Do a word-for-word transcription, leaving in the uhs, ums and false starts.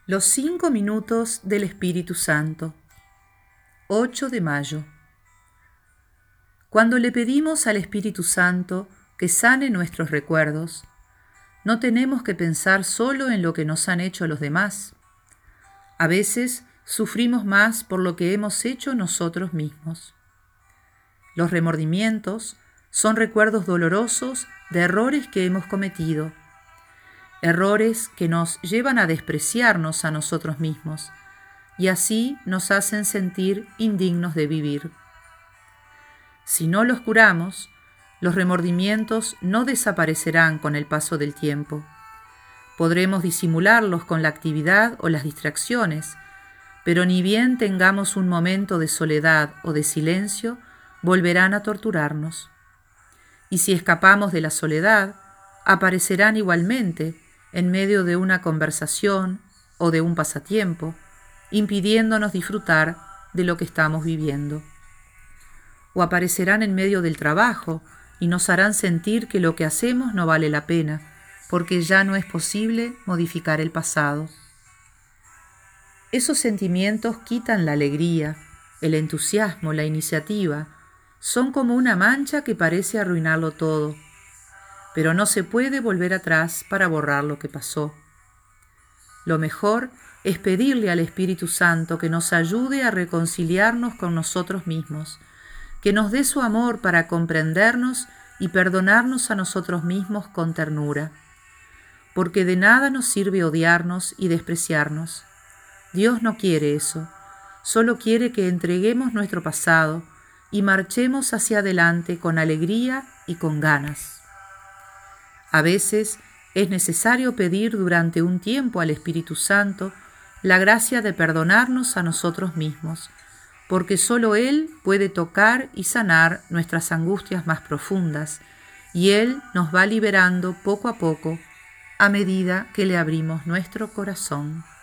Los cinco minutos del Espíritu Santo. ocho de mayo. Cuando le pedimos al Espíritu Santo que sane nuestros recuerdos, no tenemos que pensar solo en lo que nos han hecho los demás. A veces sufrimos más por lo que hemos hecho nosotros mismos. Los remordimientos son recuerdos dolorosos de errores que hemos cometido, errores que nos llevan a despreciarnos a nosotros mismos y así nos hacen sentir indignos de vivir. Si no los curamos, los remordimientos no desaparecerán con el paso del tiempo. Podremos disimularlos con la actividad o las distracciones, pero ni bien tengamos un momento de soledad o de silencio, volverán a torturarnos. Y si escapamos de la soledad, aparecerán igualmente en medio de una conversación o de un pasatiempo, impidiéndonos disfrutar de lo que estamos viviendo. O aparecerán en medio del trabajo y nos harán sentir que lo que hacemos no vale la pena, porque ya no es posible modificar el pasado. Esos sentimientos quitan la alegría, el entusiasmo, la iniciativa. Son como una mancha que parece arruinarlo todo. Pero no se puede volver atrás para borrar lo que pasó. Lo mejor es pedirle al Espíritu Santo que nos ayude a reconciliarnos con nosotros mismos, que nos dé su amor para comprendernos y perdonarnos a nosotros mismos con ternura. Porque de nada nos sirve odiarnos y despreciarnos. Dios no quiere eso, solo quiere que entreguemos nuestro pasado y marchemos hacia adelante con alegría y con ganas. A veces es necesario pedir durante un tiempo al Espíritu Santo la gracia de perdonarnos a nosotros mismos, porque solo Él puede tocar y sanar nuestras angustias más profundas, y Él nos va liberando poco a poco a medida que le abrimos nuestro corazón.